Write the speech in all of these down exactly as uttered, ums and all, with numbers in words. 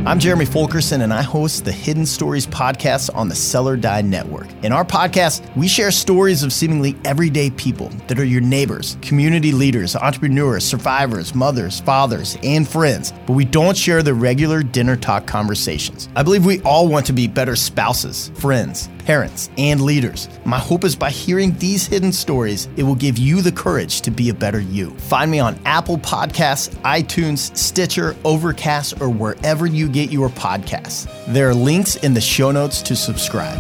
I'm Jeremy Fulkerson, and I host the Hidden Stories podcast on the Sell or Die Network. In our podcast, we share stories of seemingly everyday people that are your neighbors, community leaders, entrepreneurs, survivors, mothers, fathers, and friends, but we don't share the regular dinner talk conversations. I believe we all want to be better spouses, friends, parents, and leaders. My hope is by hearing these hidden stories, it will give you the courage to be a better you. Find me on Apple Podcasts, iTunes, Stitcher, Overcast, or wherever you get your podcasts. There are links in the show notes to subscribe.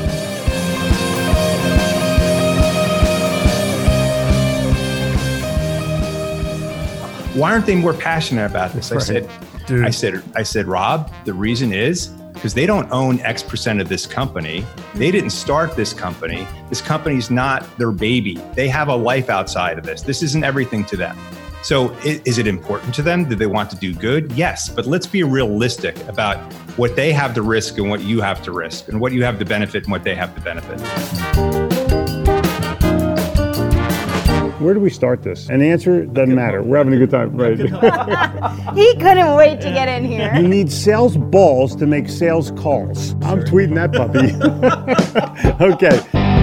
Why aren't they more passionate about this? I Right. said, Dude. I said, I said, Rob, the reason is because they don't own X percent of this company. They didn't start this company. This company's not their baby. They have a life outside of this. This isn't everything to them. So i- is it important to them? Do they want to do good? Yes, but let's be realistic about what they have to risk and what you have to risk, and what you have to benefit and what they have to benefit. Where do we start this? And the answer doesn't matter. We're having a good time, right? He couldn't wait to get in here. You need sales balls to make sales calls. I'm tweeting that puppy. Okay.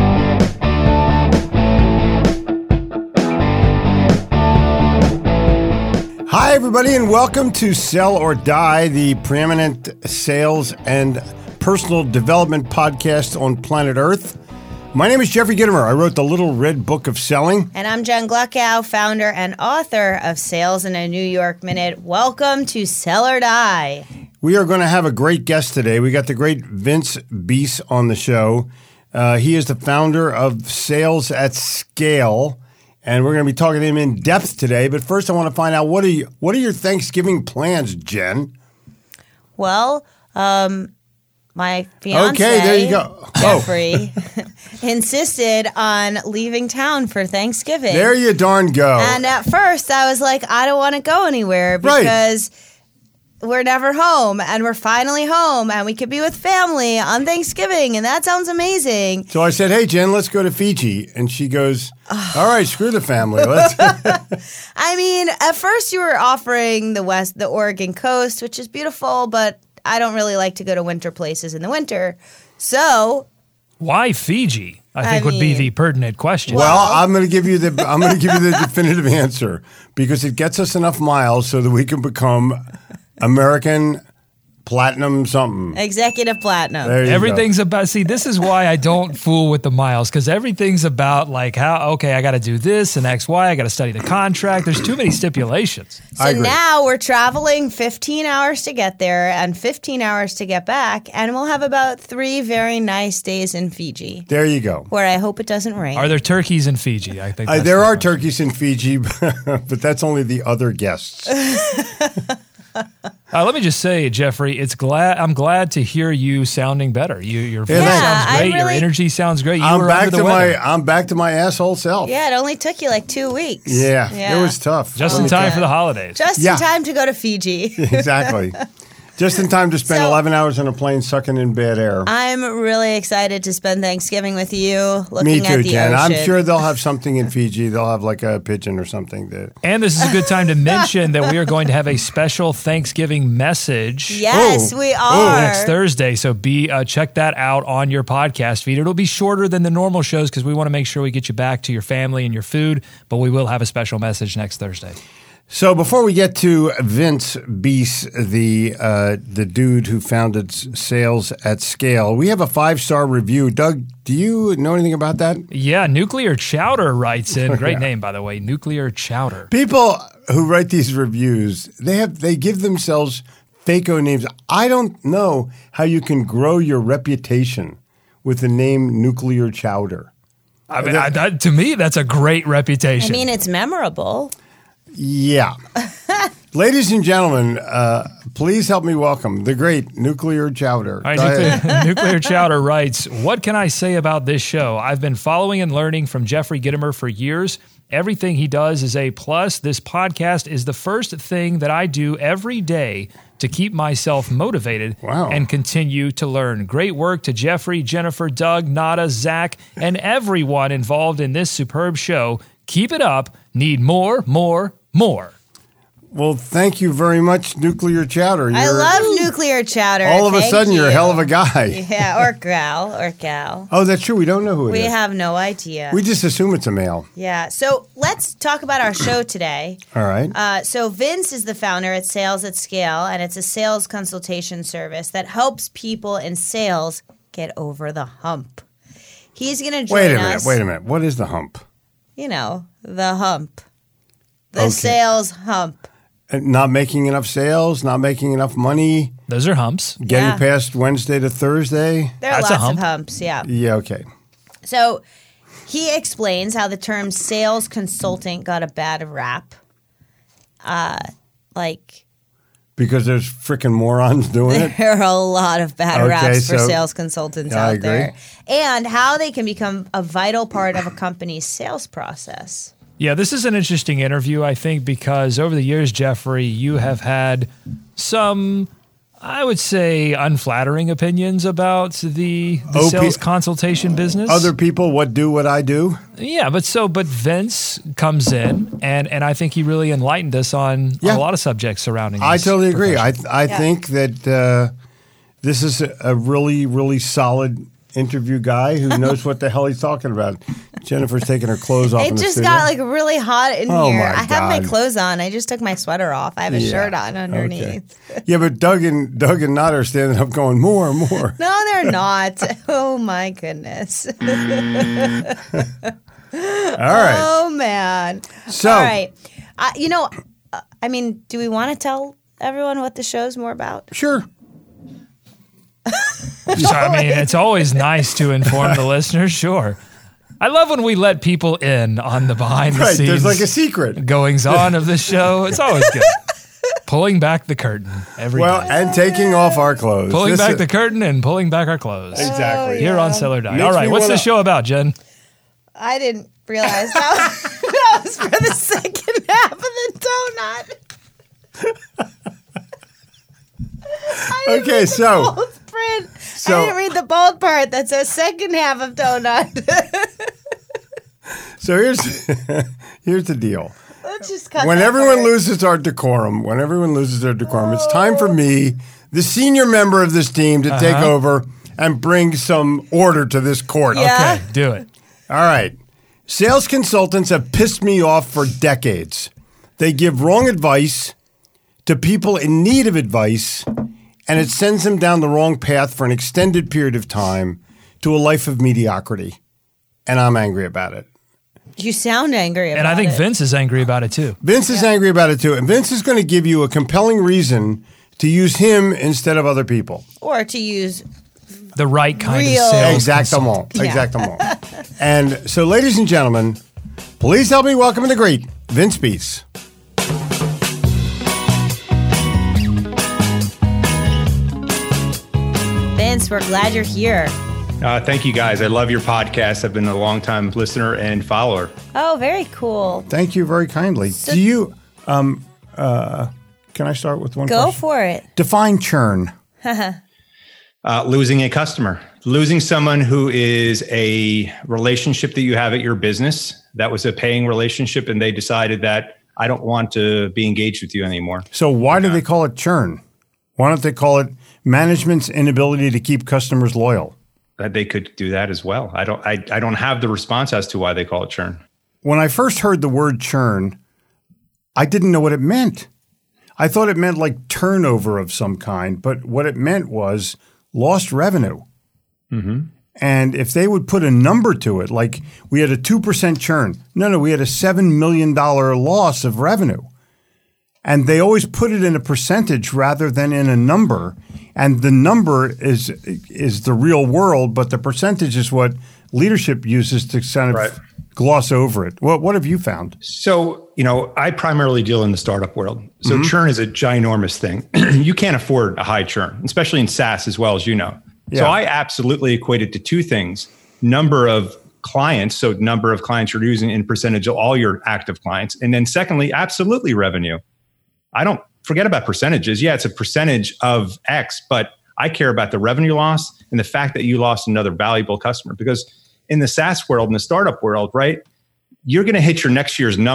Hi, everybody, and welcome to Sell or Die, the preeminent sales and personal development podcast on planet Earth. My name is Jeffrey Gitomer. I wrote the Little Red Book of Selling. And I'm Jen Gluckow, founder and author of Sales in a New York Minute. Welcome to Sell or Die. We are going to have a great guest today. We got the great Vince Biese on the show. Uh, he is the founder of Sales at Scale, and we're going to be talking to him in depth today. But first, I want to find out, what are you, what are your Thanksgiving plans, Jen? Well, um, my fiance, Okay, there you go. Jeffrey, insisted on leaving town for Thanksgiving. There you darn go. And at first, I was like, I don't want to go anywhere Right. because we're never home, and we're finally home, and we could be with family on Thanksgiving, and that sounds amazing. So I said, hey, Jen, let's go to Fiji. And she goes, all right, screw the family. Let's. I mean, at first you were offering the west, the Oregon coast, which is beautiful, but I don't really like to go to winter places in the winter. So, Why Fiji? I think I would be mean- the pertinent question. Well, I'm going to give you the I'm going to give you the definitive answer, because it gets us enough miles so that we can become American platinum something. executive platinum. There you go. Everything's about, see, this is why I don't fool with the miles, because everything's about like how, okay, I got to do this and X, Y, I got to study the contract. There's too many stipulations. So I agree. now we're traveling fifteen hours to get there and fifteen hours to get back, and we'll have about three very nice days in Fiji, There you go. where I hope it doesn't rain. Are there turkeys in Fiji? I think Uh, that's there the are question. turkeys in Fiji, but that's only the other guests. Uh, let me just say, Jeffrey, it's glad I'm glad to hear you sounding better. You, your voice Yeah, sounds I great. Your really- energy sounds great. You I'm were back under to the my weather. I'm back to my asshole self. yeah, it only took you like two weeks. Yeah, it was tough. just Oh, in time yeah. for the holidays. Just Yeah. in time to go to Fiji. Exactly. Just in time to spend So- eleven hours on a plane sucking in bad air. I'm really excited to spend Thanksgiving with you, looking Me at too, the Jen. ocean. I'm sure they'll have something in Fiji. They'll have like a pigeon or something. That And this is a good time to mention that we are going to have a special Thanksgiving message. Yes, Oh. we Oh, are. Next Thursday, so be uh, check that out on your podcast feed. It'll be shorter than the normal shows because we want to make sure we get you back to your family and your food, but we will have a special message next Thursday. So before we get to Vince Biese, the uh, the dude who founded S- Sales at Scale, we have a five star review. Doug, do you know anything about that? Yeah, Nuclear Chowder writes in. Great name, by the way, Nuclear Chowder. People who write these reviews, they have they give themselves fake-o names. I don't know how you can grow your reputation with the name Nuclear Chowder. I mean, I, that, to me, that's a great I reputation. mean, it's memorable. Yeah. Ladies and gentlemen, uh, please help me welcome the great Nuclear Chowder. All right, Go ahead. Nuclear, Nuclear Chowder writes, what can I say about this show? I've been following and learning from Jeffrey Gitomer for years. Everything he does is A plus. This podcast is the first thing that I do every day to keep myself motivated Wow. and continue to learn. Great work to Jeffrey, Jennifer, Doug, Nada, Zach, and everyone involved in this superb show. Keep it up. Need more, more, more. Well, thank you very much, Nuclear Chowder. I You're- love Nuclear Chowder. All of a Thank sudden, you're a you. hell of a guy. Yeah, or gal, or gal. Oh, that's true. We don't know who it We is. have no idea. We just assume it's a male. Yeah. So let's talk about our show today. All right. Uh, so Vince is the founder at Sales at Scale, and it's a sales consultation service that helps people in sales get over the hump. He's going to join Wait a minute. us. Wait a minute. What is the hump? You know, the hump. The Okay. sales hump. Uh, Not making enough sales, not making enough money, Those are humps. getting Yeah. past Wednesday to Thursday. There are That's a lots hump. of humps, yeah. Yeah, okay. So he explains how the term sales consultant got a bad rap. Uh, like, Because there's freaking morons doing it. there are a lot of bad Okay, raps for so- sales consultants Yeah, I out agree. there. And how they can become a vital part of a company's sales process. Yeah, this is an interesting interview, I think, because over the years, Jeffrey, you have had some, I would say, unflattering opinions about the, the O P sales consultation business. Other people, what do what I do? Yeah, but so, but Vince comes in, and and I think he really enlightened us on, Yeah. on a lot of subjects surrounding. I this totally agree. I profession. I Yeah. think that uh, this is a, a really, really solid interview guy who knows what the hell he's talking about. Jennifer's taking her clothes off in It the just studio. got like really hot in Oh, here. my I have my God. clothes on. I just took my sweater off. I have a Yeah. shirt on underneath. Okay. Yeah, but Doug and Doug and Nod are standing up going, more, more. No, they're not. Oh my goodness. All right. Oh man. So- all right. Uh, you know, uh, I mean, do we want to tell everyone what the show's more about? Sure. So, I mean, it's always nice to inform the listeners. Sure, I love when we let people in on the behind the Right. scenes There's like a secret. goings on of the show. It's always good. Pulling back the curtain every Well, day. and taking off our clothes. Pulling This back is- the curtain and pulling back our clothes. Exactly. Here on Cellar Die. Makes All right, me what's wanna- the show about, Jen? I didn't realize that, that was for the second half of the donut. I didn't Okay, read the so- bold print. so- I didn't read the bold part that says second half of donut. So here's here's the deal. Let's just cut When that everyone part. loses our decorum, when everyone loses their decorum, it's time for me, the senior member of this team, to take Uh-huh. over and bring some order to this court. Yeah. Okay, do it. All right. Sales consultants have pissed me off for decades. They give wrong advice to people in need of advice, and it sends them down the wrong path for an extended period of time to a life of mediocrity. And I'm angry about it. You sound angry about And I think it. Vince is angry about it too. Vince is angry about it too. And Vince is going to give you a compelling reason to use him instead of other people. Or to use The right kind Real- of sales. Exactement. Yeah. Exactement. And so, ladies and gentlemen, please help me welcome the great Vince Beese. Vince, we're glad you're here. Uh, thank you guys. I love your podcast. I've been a long-time listener and follower. Oh, very cool. Thank you very kindly. Do you, um, uh, can I start with one Go question? for it. Define churn. Uh, losing a customer, losing someone who is a relationship that you have at your business that was a paying relationship, and they decided that I don't want to be engaged with you anymore. So why do they call it churn? Why don't they call it management's inability to keep customers loyal? That they could do that as well. I don't. I, I don't have the response as to why they call it churn. When I first heard the word churn, I didn't know what it meant. I thought it meant like turnover of some kind, but what it meant was lost revenue. Mm-hmm. And if they would put a number to it, like we had a two percent churn. No, no, we had a seven million dollars loss of revenue. And they always put it in a percentage rather than in a number. And the number is is the real world, but the percentage is what leadership uses to kind of Right. gloss over it. What what have you found? So, you know, I primarily deal in the startup world. So Mm-hmm. churn is a ginormous thing. You can't afford a high churn, especially in SaaS as well, as you know. So Yeah. I absolutely equate it to two things: number of clients, so number of clients you're using in percentage of all your active clients. And then secondly, absolutely revenue. I don't forget about percentages. Yeah, it's a percentage of X, but I care about the revenue loss and the fact that you lost another valuable customer. Because in the SaaS world, in the startup world, right, you're going to hit your next year's number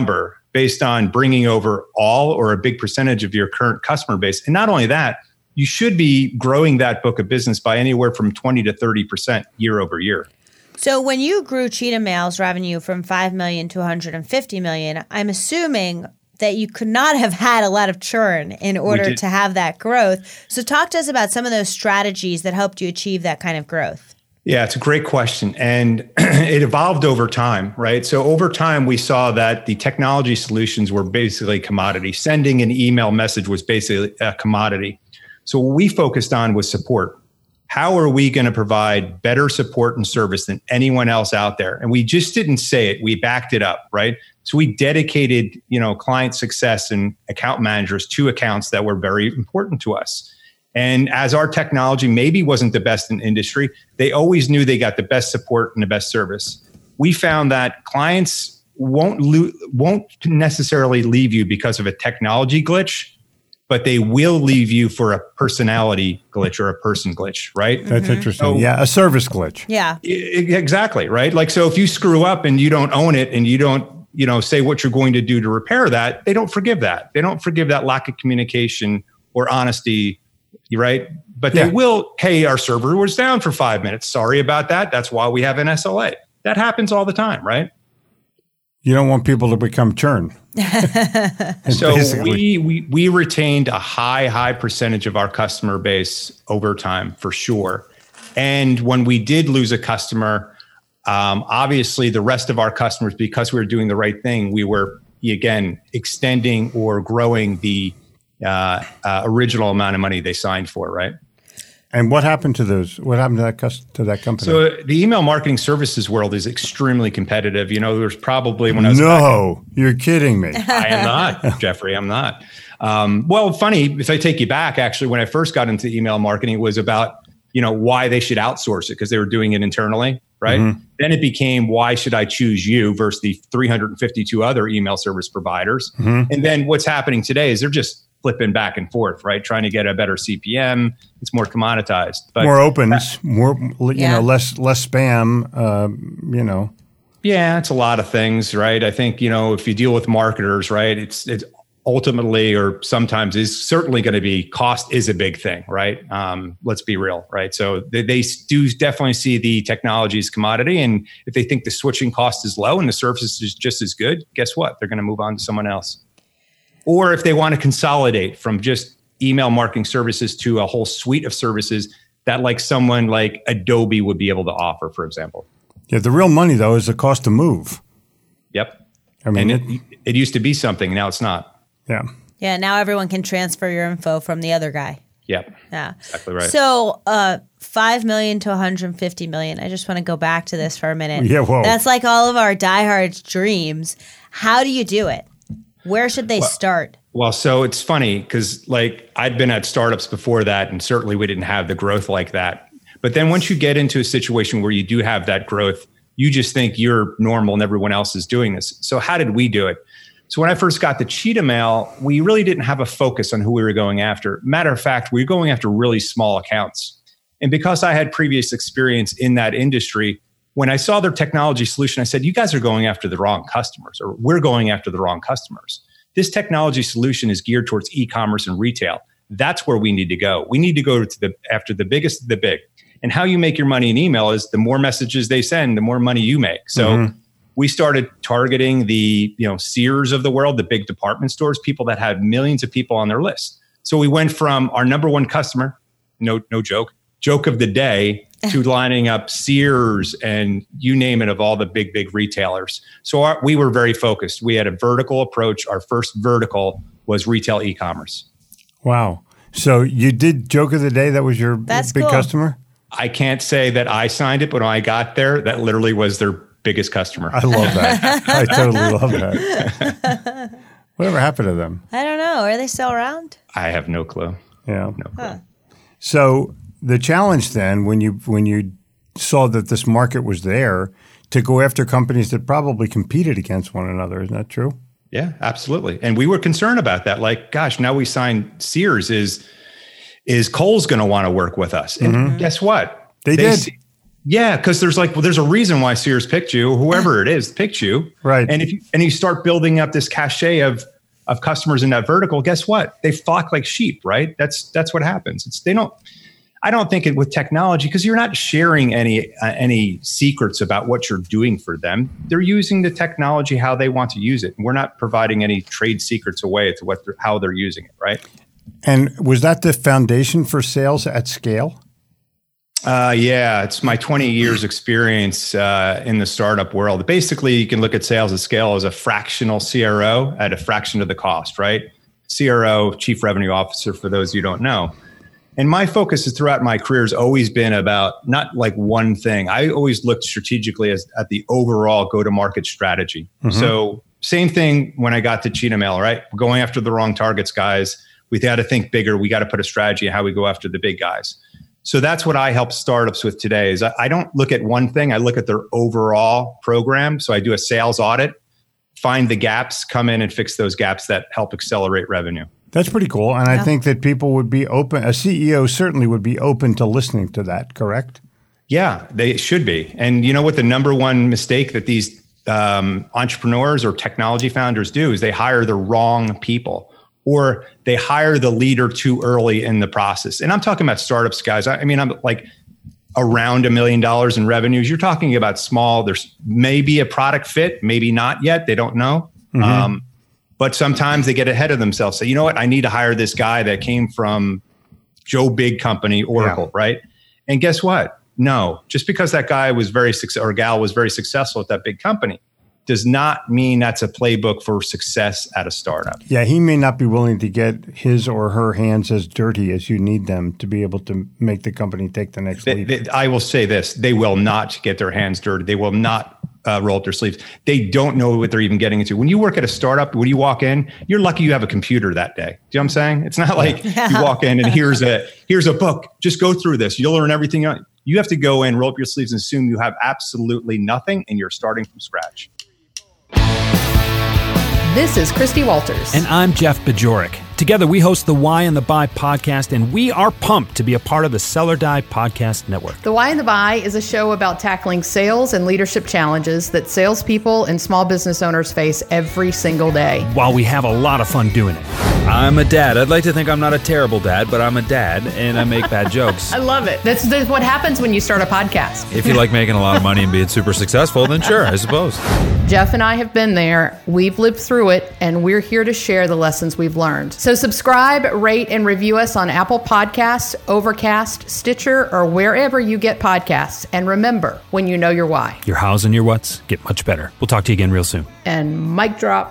based on bringing over all or a big percentage of your current customer base. And not only that, you should be growing that book of business by anywhere from twenty to thirty percent year over year. So when you grew Cheetah Mail's revenue from five million to one hundred fifty million, I'm assuming that you could not have had a lot of churn in order to have that growth. So talk to us about some of those strategies that helped you achieve that kind of growth. Yeah, it's a great question. And it evolved over time, right? So over time, we saw that the technology solutions were basically commodity. Sending an email message was basically a commodity. So what we focused on was support. How are we going to provide better support and service than anyone else out there? And we just didn't say it. We backed it up, right? So we dedicated, you know, client success and account managers to accounts that were very important to us. And as our technology maybe wasn't the best in industry, they always knew they got the best support and the best service. We found that clients won't lo- won't necessarily leave you because of a technology glitch, but they will leave you for a personality glitch or a person glitch, right? That's Mm-hmm. interesting. So- yeah, a service glitch. Yeah. I- exactly, right? Like, so if you screw up and you don't own it and you don't, you know, say what you're going to do to repair that, they don't forgive that. They don't forgive that lack of communication or honesty, right? But Yeah. they will, hey, our server was down for five minutes. Sorry about that. That's why we have an S L A. That happens all the time, right? You don't want people to become churn. So Basically. we, we we retained a high, high percentage of our customer base over time, for sure. And when we did lose a customer, um, obviously the rest of our customers, because we were doing the right thing, we were, again, extending or growing the uh, uh, original amount of money they signed for, right? And what happened to those? What happened to that cus- to that company? So the email marketing services world is extremely competitive. You know, there's probably when I was no, you're kidding me. I am not, Jeffrey. I'm not. Um, well, funny, if I take you back, actually, when I first got into email marketing, it was about, you know, why they should outsource it because they were doing it internally, right? Mm-hmm. Then it became, why should I choose you versus the three hundred fifty-two other email service providers? Mm-hmm. And then what's happening today is they're just flipping back and forth, right? Trying to get a better C P M. It's more commoditized. But More opens, more you Yeah. know, less less spam. Uh, you know, Yeah, it's a lot of things, right? I think, you know, if you deal with marketers, right, it's it's ultimately or sometimes is certainly going to be cost is a big thing, right? Um, let's be real, right? So they, they do definitely see the technology as commodity. And if they think the switching cost is low and the service is just as good, guess what? They're going to move on to someone else. Or if they want to consolidate from just email marketing services to a whole suite of services that like someone like Adobe would be able to offer, for example. yeah. The real money though is the cost to move. Yep. I mean, And it, it, it used to be something, now it's not. yeah. Yeah. Now everyone can transfer your info from the other guy. Yep. Yeah. Exactly right. So, uh, five million to one hundred fifty million. I just want to go back to this for a minute. Yeah, whoa. That's like all of our diehard dreams. How do you do it? Where should they start? Well, so it's funny because like I'd been at startups before that, and certainly we didn't have the growth like that. But then once you get into a situation where you do have that growth, you just think you're normal and everyone else is doing this. So how did we do it? So when I first got the Cheetah Mail, we really didn't have a focus on who we were going after. Matter of fact, we were going after really small accounts. And because I had previous experience in that industry, when I saw their technology solution, I said, you guys are going after the wrong customers, or we're going after the wrong customers. This technology solution is geared towards e-commerce and retail. That's where we need to go. We need to go to the after the biggest of the big. And how you make your money in email is the more messages they send, the more money you make. So mm-hmm. we started targeting the, you know, Sears of the world, the big department stores, people that had millions of people on their list. So we went from our number one customer, no, no joke, joke of the day, to lining up Sears and you name it, of all the big, big retailers. So our, we were very focused. We had a vertical approach. Our first vertical was retail e-commerce. Wow. So you did joke of the day. That was your That's big cool. customer? I can't say that I signed it, but when I got there, that literally was their biggest customer. I love that. I totally love that. Whatever happened to them? I don't know. Are they still around? I have no clue. Yeah. No clue. Huh. So the challenge then, when you when you saw that this market was there, to go after companies that probably competed against one another, isn't that true? Yeah, absolutely. And we were concerned about that. Like, gosh, now we signed Sears. Is is Kohl's going to want to work with us? And Mm-hmm. guess what? They did. See, Yeah, because there's like, well, there's a reason why Sears picked you, whoever it is picked you. Right. And if you, and you start building up this cachet of of customers in that vertical, guess what? They flock like sheep, right? That's that's what happens. It's they don't. I don't think it with technology, because you're not sharing any uh, any secrets about what you're doing for them. They're using the technology how they want to use it. And we're not providing any trade secrets away to what they're, how they're using it, right? And was that the foundation for Sales at Scale? Uh, yeah, it's my twenty years experience uh, in the startup world. Basically, you can look at Sales at Scale as a fractional C R O at a fraction of the cost, right? C R O, Chief Revenue Officer, for those you don't know. And my focus is throughout my career has always been about not like one thing. I always looked strategically as, at the overall go-to-market strategy. Mm-hmm. So same thing when I got to Cheetah Mail, right? We're going after the wrong targets, guys. We got to think bigger. We got to put a strategy on how we go after the big guys. So that's what I help startups with today is I, I don't look at one thing. I look at their overall program. So I do a sales audit, find the gaps, come in and fix those gaps that help accelerate revenue. That's pretty cool. And yeah. I think that people would be open, a C E O certainly would be open to listening to that, correct? Yeah, they should be. And you know what the number one mistake that these um, entrepreneurs or technology founders do is they hire the wrong people, or they hire the leader too early in the process. And I'm talking about startups, guys. I, I mean, I'm like around a million dollars in revenues. You're talking about small. There's maybe a product fit, maybe not yet. They don't know. Mm-hmm. Um, But sometimes they get ahead of themselves. Say, you know what? I need to hire this guy that came from Joe Big Company, Oracle, yeah. right? And guess what? No, just because that guy was very successful or gal was very successful at that big company does not mean that's a playbook for success at a startup. Yeah, he may not be willing to get his or her hands as dirty as you need them to be able to make the company take the next they, leap. They, I will say this. They will not get their hands dirty. They will not Uh, roll up their sleeves. They don't know what they're even getting into. When you work at a startup, when you walk in, you're lucky you have a computer that day. Do you know what I'm saying? It's not like yeah. you walk in and here's a here's a book. Just go through this. You'll learn everything. You have to go in, roll up your sleeves, and assume you have absolutely nothing, and you're starting from scratch. This is Christy Walters. And I'm Jeff Bajorek. Together, we host the Why and the Buy podcast, and we are pumped to be a part of the Sell or Die Podcast Network. The Why and the Buy is a show about tackling sales and leadership challenges that salespeople and small business owners face every single day, while we have a lot of fun doing it. I'm a dad. I'd like to think I'm not a terrible dad, but I'm a dad, and I make bad jokes. I love it. That's, that's what happens when you start a podcast. If you like making a lot of money and being super successful, then sure, I suppose. Jeff and I have been there. We've lived through it, and we're here to share the lessons we've learned. So subscribe, rate, and review us on Apple Podcasts, Overcast, Stitcher, or wherever you get podcasts. And remember, when you know your why, your hows and your whats get much better. We'll talk to you again real soon. And mic drop.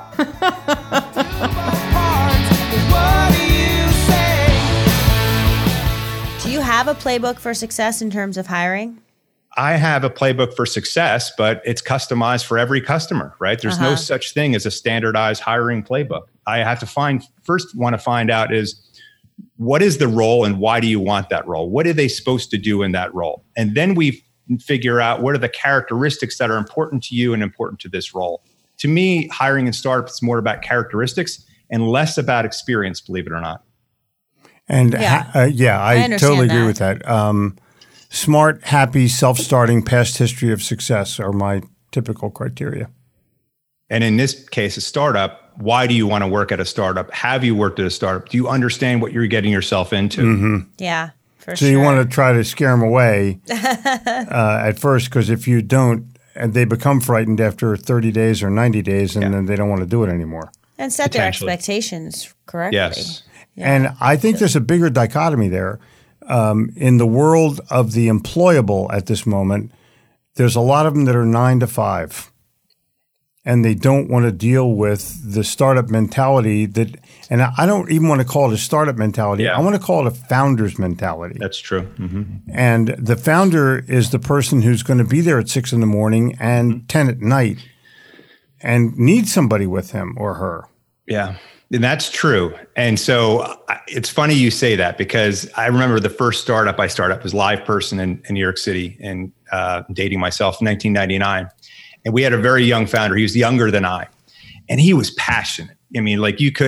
Do you have a playbook for success in terms of hiring? I have a playbook for success, but it's customized for every customer, right? There's uh-huh. no such thing as a standardized hiring playbook. I have to find, first want to find out is, what is the role and why do you want that role? What are they supposed to do in that role? And then we figure out what are the characteristics that are important to you and important to this role. To me, hiring in startups is more about characteristics and less about experience, believe it or not. And yeah, ha- uh, yeah I, I totally agree that. with that. Um, Smart, happy, self-starting, past history of success are my typical criteria. And in this case, a startup, why do you want to work at a startup? Have you worked at a startup? Do you understand what you're getting yourself into? Mm-hmm. Yeah, for so sure. So you want to try to scare them away uh, at first, because if you don't, and they become frightened after thirty days or ninety days, and yeah. then they don't want to do it anymore. And set their expectations correctly. Yes. Yeah. And I think there's a bigger dichotomy there. Um, in the world of the employable at this moment, there's a lot of them that are nine to five, and they don't want to deal with the startup mentality that, and I don't even want to call it a startup mentality. Yeah. I want to call it a founder's mentality. That's true. Mm-hmm. And the founder is the person who's going to be there at six in the morning and mm-hmm. ten at night and need somebody with him or her. Yeah. And that's true. And so it's funny you say that, because I remember the first startup I started up was LivePerson in, in New York City, and uh, dating myself in nineteen ninety-nine. And we had a very young founder. He was younger than I, and he was passionate. I mean, like you couldn't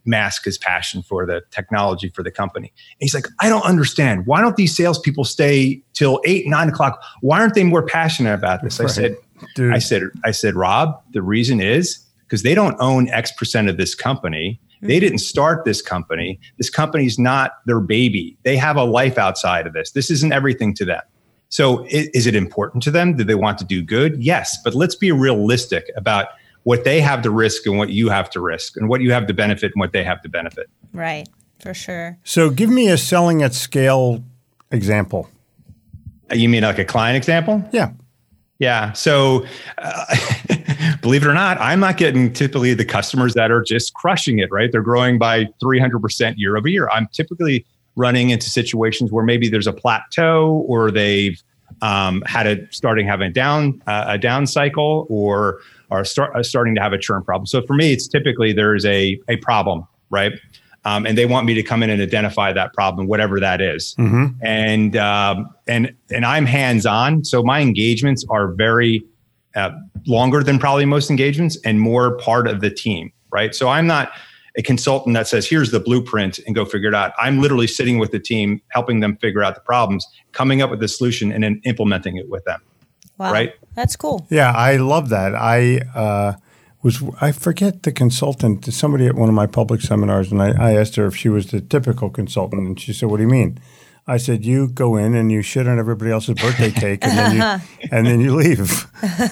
mask his passion for the technology for the company. And he's like, I don't understand. Why don't these salespeople stay till eight, nine o'clock? Why aren't they more passionate about this? Right. I said, Dude. I said, I said, Rob, the reason is because they don't own X percent of this company. Mm-hmm. They didn't start this company. This company's not their baby. They have a life outside of this. This isn't everything to them. So is, is it important to them? Do they want to do good? Yes. But let's be realistic about what they have to risk and what you have to risk, and what you have to benefit and what they have to benefit. Right, for sure. So give me a selling at scale example. You mean like a client example? Yeah. Yeah. So uh, believe it or not, I'm not getting typically the customers that are just crushing it, right? They're growing by three hundred percent year over year. I'm typically running into situations where maybe there's a plateau, or they've um, had a starting having a down uh, a down cycle, or are start, uh, starting to have a churn problem. So for me, it's typically there's a a problem, right? Um, and they want me to come in and identify that problem, whatever that is. Mm-hmm. And um, and and I'm hands-on, so my engagements are very uh, longer than probably most engagements, and more part of the team, right? So I'm not a consultant that says, here's the blueprint and go figure it out. I'm literally sitting with the team, helping them figure out the problems, coming up with the solution, and then implementing it with them. Wow, right? That's cool. Yeah, I love that. I uh, was I forget the consultant, somebody at one of my public seminars, and I, I asked her if she was the typical consultant, and she said, "What do you mean?" I said, "You go in and you shit on everybody else's birthday cake, and then you and then you leave."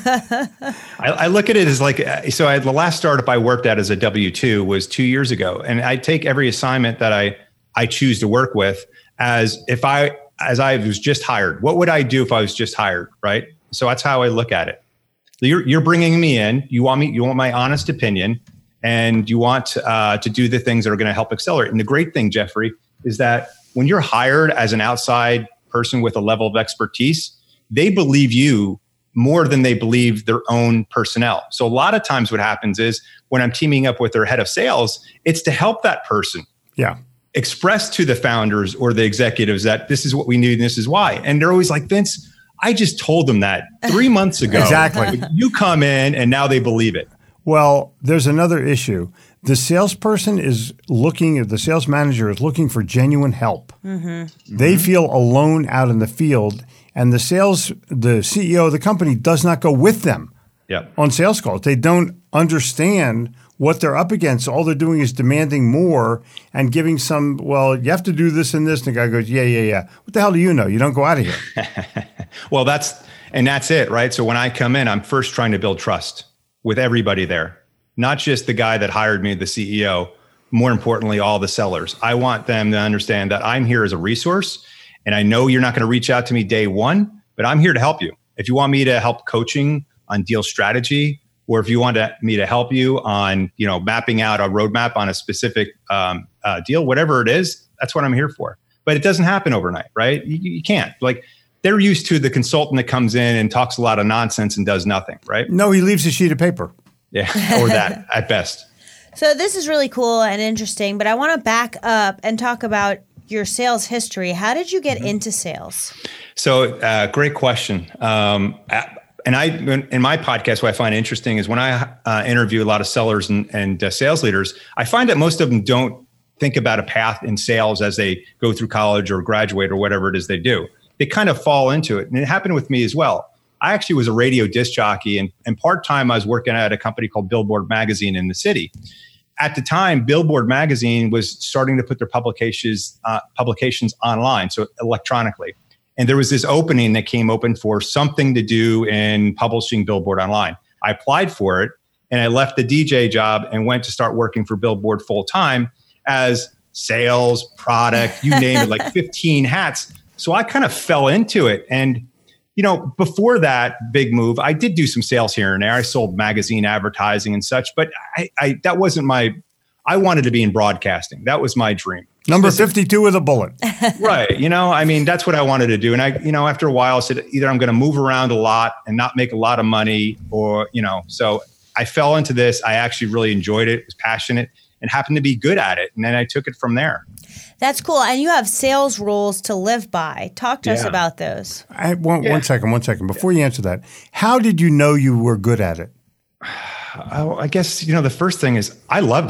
I, I look at it as like, so I, the last startup I worked at as a W two was two years ago, and I take every assignment that I I choose to work with as if I as I was just hired. What would I do if I was just hired, right? So that's how I look at it. You're you're bringing me in. You want me. You want my honest opinion, and you want uh, to do the things that are going to help accelerate. And the great thing, Jeffrey, is that when you're hired as an outside person with a level of expertise, they believe you more than they believe their own personnel. So a lot of times, what happens is when I'm teaming up with their head of sales, it's to help that person. Yeah. Express to the founders or the executives that this is what we need and this is why. And they're always like, Vince, I just told them that three months ago. Exactly. You come in and now they believe it. Well, there's another issue. The salesperson is looking, the sales manager is looking for genuine help. Mm-hmm. They Mm-hmm. feel alone out in the field, and the sales, the C E O of the company does not go with them Yep. on sales calls. They don't understand what they're up against. All they're doing is demanding more and giving some, well, you have to do this and this. And the guy goes, yeah, yeah, yeah. What the hell do you know? You don't go out of here. Well, that's, and that's it, right? So when I come in, I'm first trying to build trust with everybody there, not just the guy that hired me, the C E O, more importantly, all the sellers. I want them to understand that I'm here as a resource, and I know you're not going to reach out to me day one, but I'm here to help you. If you want me to help coaching on deal strategy, or if you want to, me to help you on, you know, mapping out a roadmap on a specific um, uh, deal, whatever it is, that's what I'm here for. But it doesn't happen overnight, right? You, you can't. Like, they're used to the consultant that comes in and talks a lot of nonsense and does nothing, right? No, he leaves a sheet of paper. Yeah, or that at best. So this is really cool and interesting, but I want to back up and talk about your sales history. How did you get mm-hmm. into sales? So uh, great question. Um, and I, in my podcast, what I find interesting is when I uh, interview a lot of sellers and, and uh, sales leaders, I find that most of them don't think about a path in sales as they go through college or graduate or whatever it is they do. They kind of fall into it. And it happened with me as well. I actually was a radio disc jockey, and, and part-time I was working at a company called Billboard Magazine in the city. At the time, Billboard Magazine was starting to put their publications uh, publications online, so electronically. And there was this opening that came open for something to do in publishing Billboard online. I applied for it, and I left the D J job and went to start working for Billboard full-time as sales, product, you name it, like fifteen hats. So I kind of fell into it. And, you know, before that big move, I did do some sales here and there. I sold magazine advertising and such, but I, I that wasn't my, I wanted to be in broadcasting. That was my dream. Number fifty-two with a bullet. Right. You know, I mean, that's what I wanted to do. And I, you know, after a while I said, either I'm going to move around a lot and not make a lot of money, or, you know, so I fell into this. I actually really enjoyed it, was passionate, and happened to be good at it. And then I took it from there. That's cool. And you have sales rules to live by. Talk to Yeah. us about those. I, one, Yeah. one second, one second. Before you answer that, how did you know you were good at it? I, I guess, you know, the first thing is I loved it.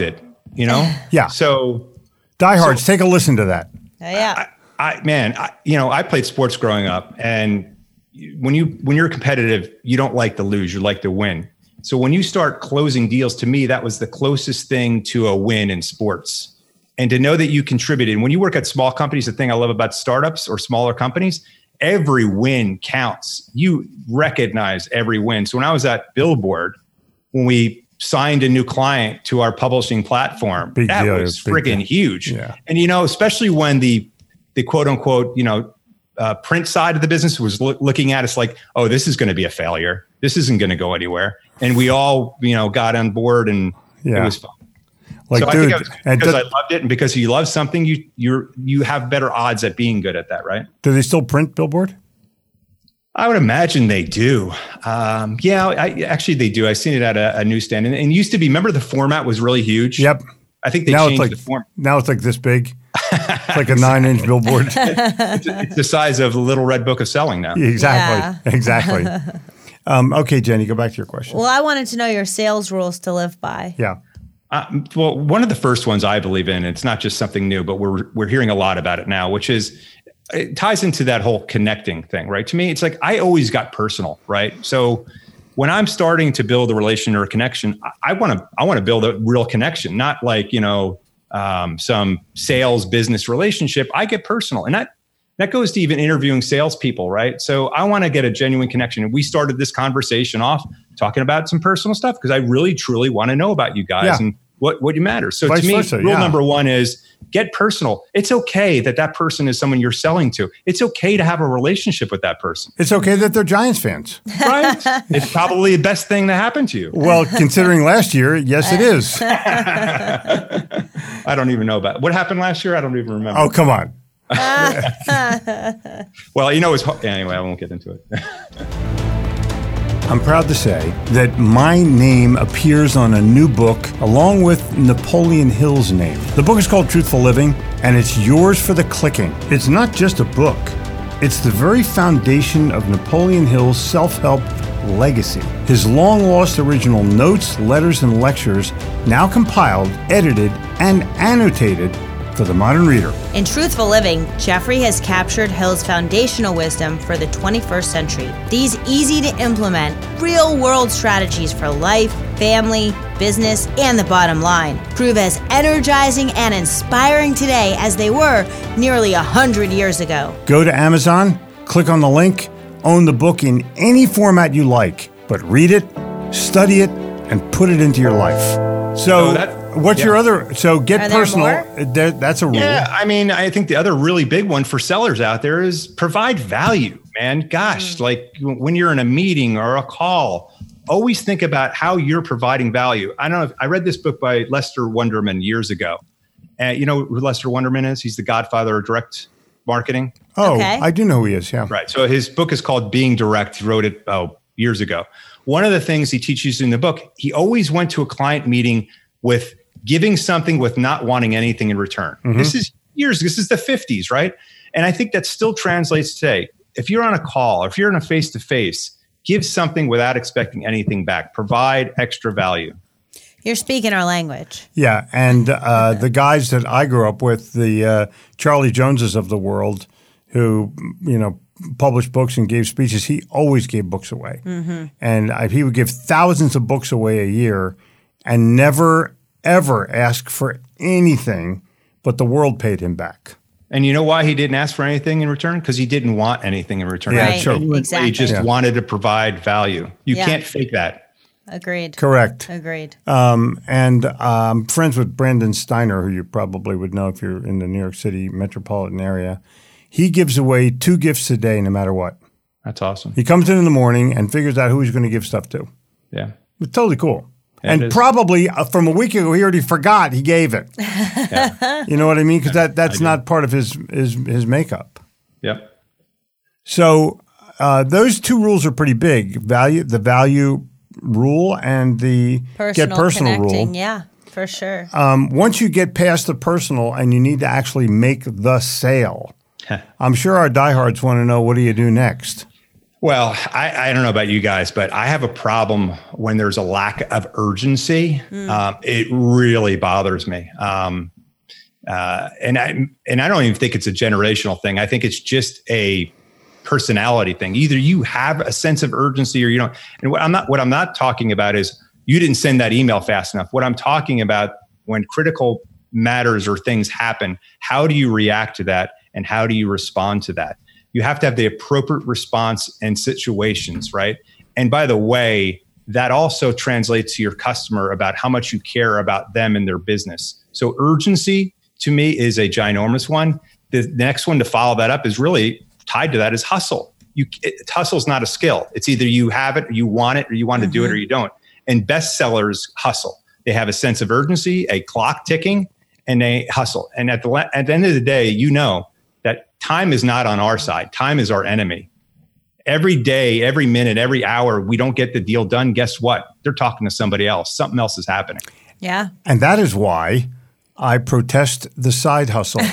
you know? Yeah. So Diehards, so, take a listen to that. Yeah. I, I man, I, you know, I played sports growing up, and when you when you're competitive, you don't like to lose, you like to win. So when you start closing deals, to me, that was the closest thing to a win in sports. And to know that you contributed. And when you work at small companies, the thing I love about startups or smaller companies, every win counts. You recognize every win. So when I was at Billboard, when we signed a new client to our publishing platform, big that deal, was big friggin' deal. huge. Yeah. And, you know, especially when the, the quote unquote, you know, uh, print side of the business was lo- looking at us like, oh, this is going to be a failure. This isn't going to go anywhere. And we all, you know, got on board, and yeah. it was fun. Like, so dude, I think it was because do, I loved it, and because you love something, you you're you have better odds at being good at that, right? Do they still print Billboard? I would imagine they do. Um, yeah, I, actually they do. I've seen it at a, a newsstand, and, and it used to be. Remember, the format was really huge. Yep. I think they now changed it's like, the form. Now it's like this big. It's like a nine-inch billboard. it's, it's the size of the Little Red Book of Selling now. Exactly. Yeah. Exactly. um, okay, Jenny, go back to your question. Well, I wanted to know your sales rules to live by. Yeah. Uh, well, one of the first ones I believe in, it's not just something new, but we're we're hearing a lot about it now, which is it ties into that whole connecting thing, right? To me, it's like I always got personal, right? So when I'm starting to build a relation or a connection, I want to I want to build a real connection, not like, you know, um, some sales business relationship. I get personal, and that that goes to even interviewing salespeople, right? So I want to get a genuine connection. And we started this conversation off talking about some personal stuff because I really, truly want to know about you guys yeah. and what, what you matter. So Vice to me, versa, rule yeah. number one is get personal. It's okay that that person is someone you're selling to. It's okay to have a relationship with that person. It's okay that they're Giants fans. Right? It's probably the best thing that happened to you. Well, considering last year, yes, it is. I don't even know about it. What happened last year? I don't even remember. Oh, come on. Well, you know, it's anyway, I won't get into it. I'm proud to say that my name appears on a new book along with Napoleon Hill's name. The book is called Truthful Living, and it's yours for the clicking. It's not just a book. It's the very foundation of Napoleon Hill's self-help legacy. His long-lost original notes, letters, and lectures, now compiled, edited, and annotated for the modern reader. In Truthful Living, Jeffrey has captured Hill's foundational wisdom for the twenty-first century. These easy-to-implement, real-world strategies for life, family, business, and the bottom line prove as energizing and inspiring today as they were nearly a hundred years ago. Go to Amazon, click on the link, own the book in any format you like, but read it, study it, and put it into your life. So, oh, that, what's yeah. your other? So, get Are there personal. more? That, that's a rule. Yeah, I mean, I think the other really big one for sellers out there is provide value, man. Gosh, mm. like when you're in a meeting or a call, always think about how you're providing value. I don't know if I read this book by Lester Wunderman years ago. And you know who Lester Wunderman is? He's the godfather of direct marketing. Oh, okay. I do know who he is. Yeah. Right. So his book is called Being Direct. He wrote it oh, years ago. One of the things he teaches in the book, he always went to a client meeting with giving something with not wanting anything in return. Mm-hmm. This is years, this is the fifties, right? And I think that still translates today. If you're on a call, or if you're in a face-to-face, give something without expecting anything back. Provide extra value. You're speaking our language. Yeah. And uh, the guys that I grew up with, the uh, Charlie Joneses of the world, who, you know, published books and gave speeches, he always gave books away. Mm-hmm. And I, he would give thousands of books away a year and never, ever ask for anything, but the world paid him back. And you know why he didn't ask for anything in return? Because he didn't want anything in return. Yeah, right. sure. Exactly. He just yeah. wanted to provide value. You yeah. can't fake that. Agreed. Correct. Agreed. Um, and I'm friends with Brandon Steiner, who you probably would know if you're in the New York City metropolitan area. He gives away two gifts a day no matter what. That's awesome. He comes in in the morning and figures out who he's going to give stuff to. Yeah. It's totally cool. Yeah, and probably uh, from a week ago, he already forgot he gave it. Yeah. You know what I mean? Because that, that's I not do. part of his his, his makeup. Yep. So uh, those two rules are pretty big. Value, the value rule and the Personal get personal connecting, rule. yeah, for sure. Um, once you get past the personal and you need to actually make the sale, I'm sure our diehards want to know, what do you do next? Well, I, I don't know about you guys, but I have a problem when there's a lack of urgency. Mm. Um, it really bothers me. Um, uh, and I and I don't even think it's a generational thing. I think it's just a personality thing. Either you have a sense of urgency or you don't. And what I'm not what I'm not talking about is you didn't send that email fast enough. What I'm talking about when critical matters or things happen, how do you react to that and how do you respond to that? You have to have the appropriate response in situations, right? And by the way, that also translates to your customer about how much you care about them and their business. So urgency to me is a ginormous one. The next one to follow that up is really tied to that is hustle. You, it, hustle is not a skill. It's either you have it, or you want it, or you want mm-hmm. to do it, or you don't. And best sellers hustle. They have a sense of urgency, a clock ticking, and they hustle. And at the at the end of the day, you know that time is not on our side. Time is our enemy. Every day, every minute, every hour, we don't get the deal done. Guess what? They're talking to somebody else. Something else is happening. Yeah. And that is why I protest the side hustle.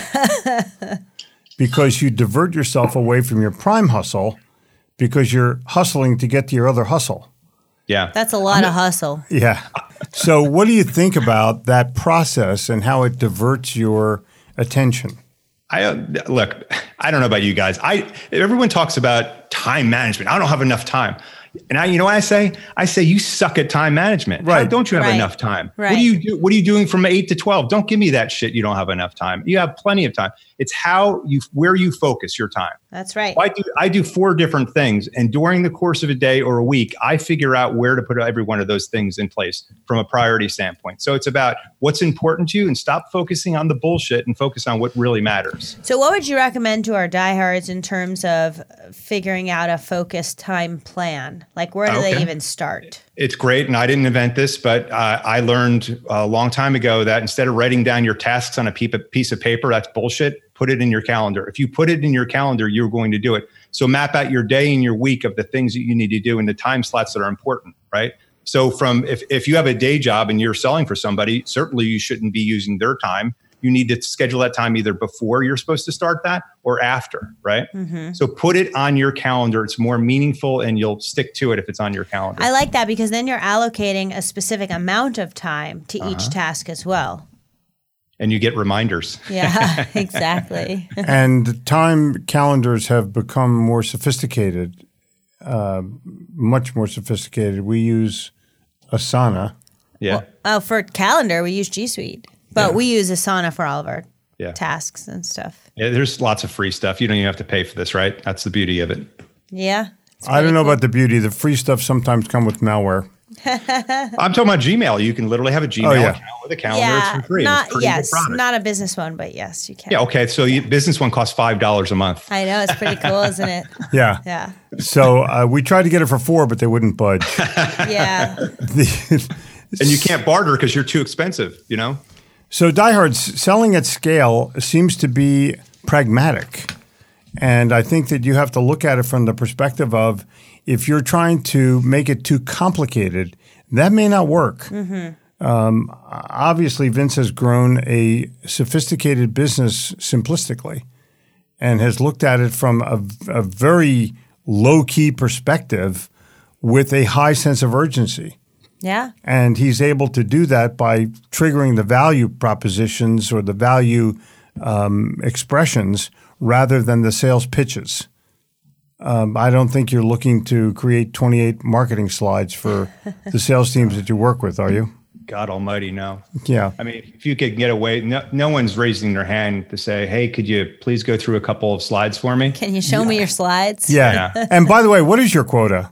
Because you divert yourself away from your prime hustle because you're hustling to get to your other hustle. Yeah. That's a lot I mean, of hustle. Yeah. So what do you think about that process and how it diverts your attention? I uh, look, I don't know about you guys. I everyone talks about time management. I don't have enough time. And I, you know what I say? I say, you suck at time management. Right. How don't you have right. enough time? Right. What do you do? What are you doing from eight to twelve? Don't give me that shit. You don't have enough time. You have plenty of time. It's how you, where you focus your time. That's right. I do, I do four different things. And during the course of a day or a week, I figure out where to put every one of those things in place from a priority standpoint. So it's about what's important to you and stop focusing on the bullshit and focus on what really matters. So what would you recommend to our diehards in terms of figuring out a focused time plan? Like where do okay. they even start? It's great. And I didn't invent this, but uh, I learned a long time ago that instead of writing down your tasks on a piece of paper, that's bullshit. Put it in your calendar. If you put it in your calendar, you're going to do it. So map out your day and your week of the things that you need to do and the time slots that are important, right? So from if, if you have a day job and you're selling for somebody, certainly you shouldn't be using their time. You need to schedule that time either before you're supposed to start that or after, right? Mm-hmm. So put it on your calendar. It's more meaningful and you'll stick to it if it's on your calendar. I like that because then you're allocating a specific amount of time to uh-huh. each task as well. And you get reminders. Yeah, exactly. And time calendars have become more sophisticated, uh, much more sophisticated. We use Asana. Yeah. Well, oh, for calendar, we use G Suite. But yeah. we use Asana for all of our yeah. tasks and stuff. Yeah, there's lots of free stuff. You don't even have to pay for this, right? That's the beauty of it. Yeah. I don't know cool. about the beauty. The free stuff sometimes come with malware. I'm talking about Gmail. You can literally have a Gmail oh, yeah. account with a calendar. Yeah, it's for free. Not, it's yes, not a business one, but yes, you can. Yeah, okay. So the business one costs five dollars a month. I know. It's pretty cool, isn't it? Yeah. Yeah. So uh, we tried to get it for four, but they wouldn't budge. Yeah. the, and you can't barter because you're too expensive, you know? So diehards, selling at scale seems to be pragmatic. And I think that you have to look at it from the perspective of if you're trying to make it too complicated, that may not work. Mm-hmm. Um, obviously, Vince has grown a sophisticated business simplistically and has looked at it from a, a very low-key perspective with a high sense of urgency. Yeah. And he's able to do that by triggering the value propositions or the value um, expressions rather than the sales pitches. Um, I don't think you're looking to create twenty-eight marketing slides for the sales teams that you work with, are you? God almighty, no. Yeah. I mean, if you could get away, no, no one's raising their hand to say, hey, could you please go through a couple of slides for me? Can you show yeah. me your slides? Yeah. yeah. And by the way, what is your quota?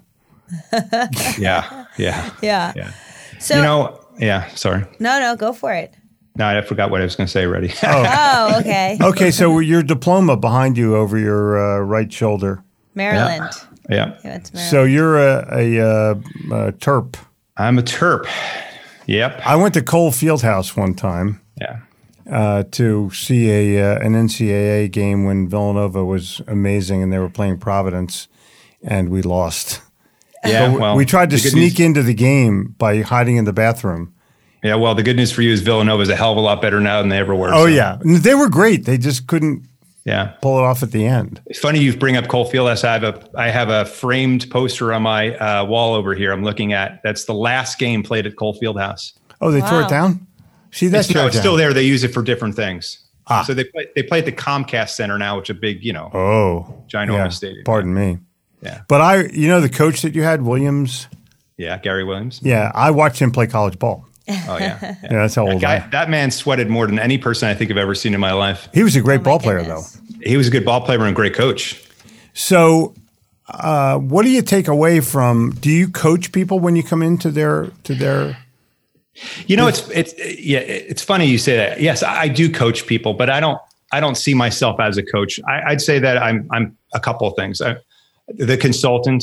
yeah. Yeah. Yeah. Yeah. So, you know, yeah, sorry. No, no, go for it. No, I forgot what I was going to say already. oh. oh, okay. Okay, so your diploma behind you over your uh, right shoulder. Maryland. Yeah. yeah. yeah so you're a, a, a, a Terp. I'm a Terp. Yep. I went to Cole Fieldhouse one time. Yeah. Uh, to see a uh, an N C double A game when Villanova was amazing and they were playing Providence, and we lost. Yeah, we, well, we tried to sneak news, into the game by hiding in the bathroom. Yeah, well, the good news for you is Villanova is a hell of a lot better now than they ever were. Oh so. yeah, they were great. They just couldn't Yeah. pull it off at the end. It's funny you bring up Cole Fieldhouse. I have a I have a framed poster on my uh, wall over here. I'm looking at. That's the last game played at Cole Fieldhouse. Oh, they Wow. tore it down? See, that's It's, no, it's still there. They use it for different things. Ah. So they play, they play at the Comcast Center now, which is a big, you know, Oh, ginormous yeah. stadium. Pardon me. Yeah. But I, you know, the coach that you had, Williams. Yeah, Gary Williams. Yeah, I watched him play college ball. Oh yeah. yeah. Yeah, that's how That old guy, I am. that man sweated more than any person I think I've ever seen in my life. He was a great Oh, my ball player, goodness. though. He was a good ball player and great coach. So, uh, what do you take away from? Do you coach people when you come into their to their? You know, it's it's yeah, it's funny you say that. Yes, I, I do coach people, but I don't I don't see myself as a coach. I, I'd say that I'm I'm a couple of things. I, the consultant,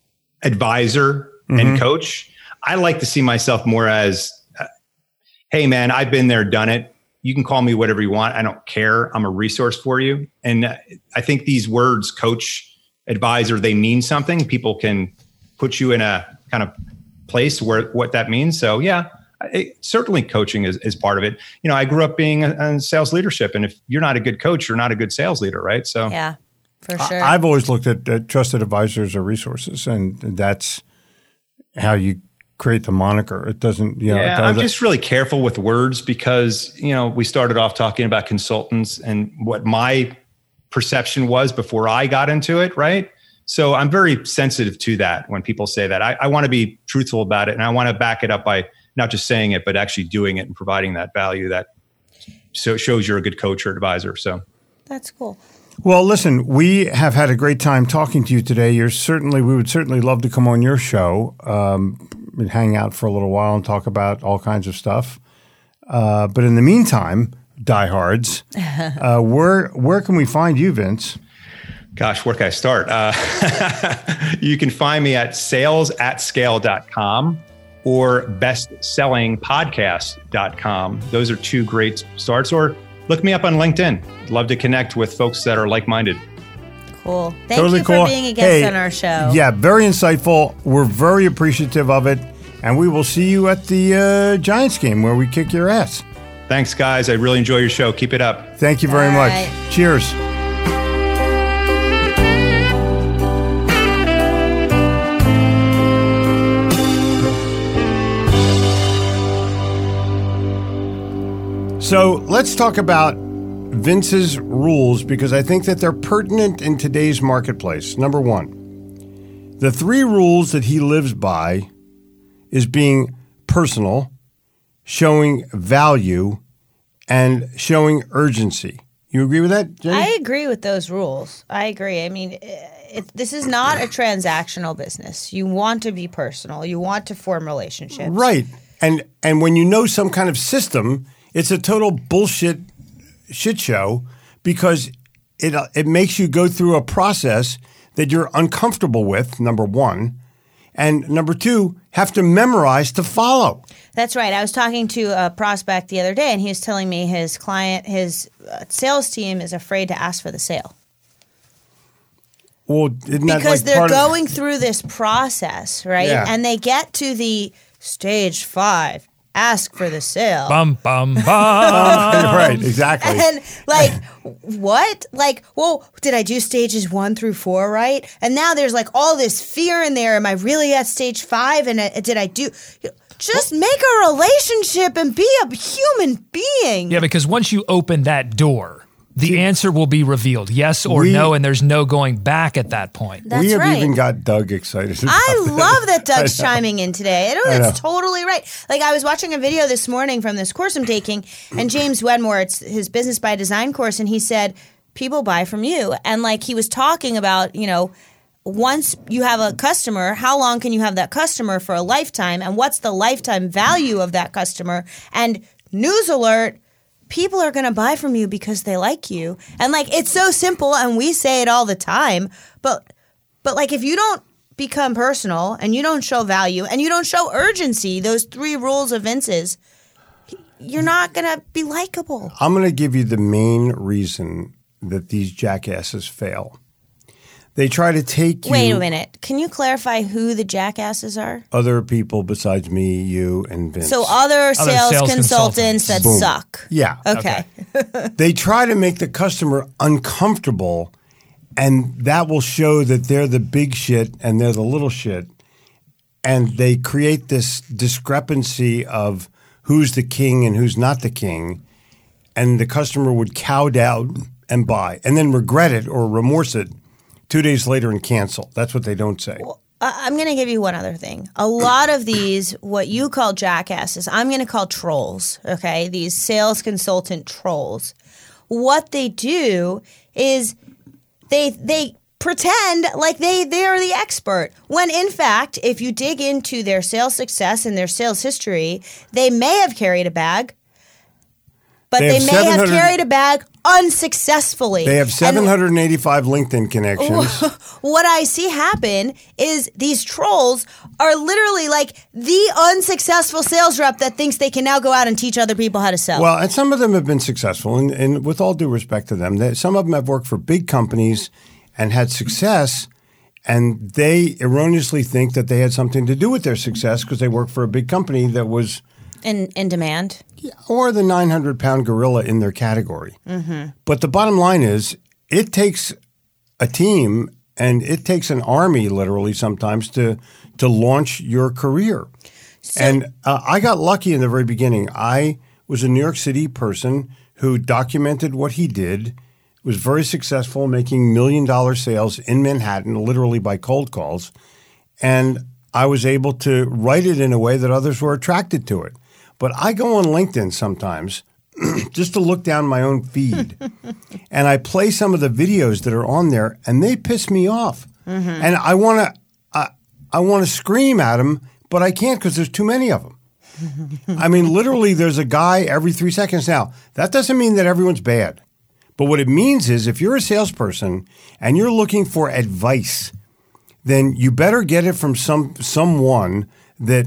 advisor, mm-hmm. and coach. I like to see myself more as, uh, hey man, I've been there, done it. You can call me whatever you want. I don't care. I'm a resource for you. And uh, I think these words, coach, advisor, they mean something. People can put you in a kind of place where what that means. So yeah, it, certainly coaching is, is part of it. You know, I grew up being in sales leadership, and if you're not a good coach, you're not a good sales leader, right? So Yeah, for sure. I, I've always looked at uh, trusted advisors or resources, and that's how you create the moniker. It doesn't, you know. Yeah, it I'm doesn't- just really careful with words because, you know, we started off talking about consultants and what my perception was before I got into it, right? So I'm very sensitive to that when people say that. I, I want to be truthful about it, and I want to back it up by not just saying it, but actually doing it and providing that value that so shows you're a good coach or advisor. So That's cool. Well, listen, we have had a great time talking to you today. You're certainly, we would certainly love to come on your show, um, and hang out for a little while and talk about all kinds of stuff. Uh, but in the meantime, diehards, uh, where where can we find you, Vince? gosh, where can I start? Uh, you can find me at sales at scale dot com or best selling podcast dot com. Those are two great starts. Or look me up on LinkedIn. Love to connect with folks that are like-minded. Cool. Thank Totally you for cool. being a guest Hey, on our show. Yeah, very insightful. We're very appreciative of it. And we will see you at the uh, Giants game where we kick your ass. Thanks, guys. I really enjoy your show. Keep it up. Thank you very All much. right. Cheers. So let's talk about Vince's rules because I think that they're pertinent in today's marketplace. Number one, the three rules that he lives by is being personal, showing value, and showing urgency. You agree with that, Jenny? I agree with those rules. I agree. I mean, it, this is not a transactional business. You want to be personal. You want to form relationships. Right. And and when you know some kind of system, it's a total bullshit shit show because it uh, it makes you go through a process that you're uncomfortable with, number one, and number two, have to memorize to follow. That's right. I was talking to a prospect the other day, and he was telling me his client, his uh, sales team is afraid to ask for the sale. Well, isn't that Because like they're part of- going through this process, right? Yeah. And they get to the stage five, ask for the sale. Bum, bum, bum. right, exactly. And like, what? Like, well, did I do stages one through four right? And now there's like all this fear in there. Am I really at stage five? And uh, did I do? Just make a relationship and be a human being. Yeah, because once you open that door, the answer will be revealed, yes or We- no, and there's no going back at that point. That's we have right. even got Doug excited. about I this. love that Doug's I know. chiming in today. I know I that's know. totally right. Like I was watching a video this morning from this course I'm taking, and James Wedmore, it's his Business by Design course, and he said, people buy from you. And like he was talking about, you know, once you have a customer, how long can you have that customer for a lifetime? And what's the lifetime value of that customer? And news alert, people are going to buy from you because they like you. And like, it's so simple and we say it all the time, but, but like, if you don't become personal and you don't show value and you don't show urgency, those three rules of Vince's, you're not going to be likable. I'm going to give you the main reason that these jackasses fail. They try to take you. Wait a minute. Can you clarify who the jackasses are? Other people besides me, you, and Vince. So other sales, sales consultants, consultants. that Boom. suck. Yeah. Okay. They try to make the customer uncomfortable, and that will show that they're the big shit and they're the little shit. And they create this discrepancy of who's the king and who's not the king. And the customer would cow down and buy and then regret it or remorse it two days later and cancel. That's what they don't say. Well, I- I'm going to give you one other thing. A lot of these, what you call jackasses, I'm going to call trolls, okay? These sales consultant trolls. What they do is they they pretend like they, they are the expert. When in fact, if you dig into their sales success and their sales history, they may have carried a bag, but They they, have may have 700 carried a bag unsuccessfully. They have And seven hundred eighty-five LinkedIn connections. what I see happen is these trolls are literally like the unsuccessful sales rep that thinks they can now go out and teach other people how to sell. Well, and some of them have been successful, and, and with all due respect to them, they, some of them have worked for big companies and had success, and they erroneously think that they had something to do with their success because they worked for a big company that was in, in demand. or the nine hundred pound gorilla in their category. Mm-hmm. But the bottom line is it takes a team and it takes an army literally sometimes to to launch your career. So, and uh, I got lucky in the very beginning. I was a New York City person who documented what he did, was very successful, making million dollar sales in Manhattan, literally by cold calls. And I was able to write it in a way that others were attracted to it. But I go on LinkedIn sometimes just to look down my own feed, and I play some of the videos that are on there, and they piss me off. Mm-hmm. And I want to, I, I want to scream at them, but I can't because there's too many of them. I mean, literally, there's a guy every three seconds. Now, that doesn't mean that everyone's bad, but what it means is if you're a salesperson and you're looking for advice, then you better get it from some someone that